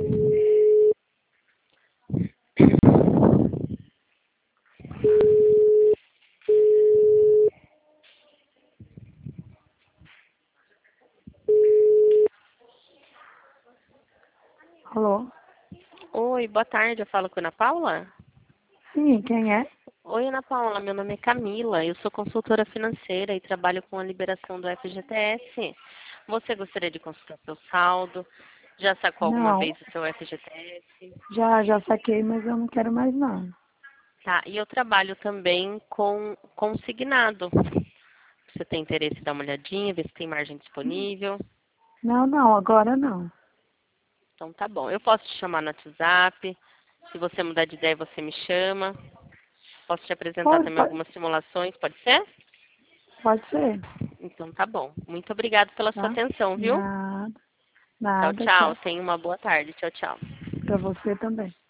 Alô? Oi, boa tarde, eu falo com a Ana Paula? Sim, quem é? Oi, Ana Paula, meu nome é Camila, eu sou consultora financeira e trabalho com a liberação do FGTS. Você gostaria de consultar seu saldo? Já sacou alguma Não, vez o seu FGTS? já saquei, mas eu não quero mais não. Tá, e eu trabalho também com consignado. Você tem interesse em dar uma olhadinha, ver se tem margem disponível? Não, agora não. Então tá bom, eu posso te chamar no WhatsApp, se você mudar de ideia você me chama. Posso te apresentar Pode, também pode, algumas simulações, pode ser? pode ser, Então tá bom. Muito obrigada pela sua tá? atenção, viu? Nada, Tchau, nada, tchau. tchau. Tenha uma boa tarde. Tchau, tchau. Pra você também.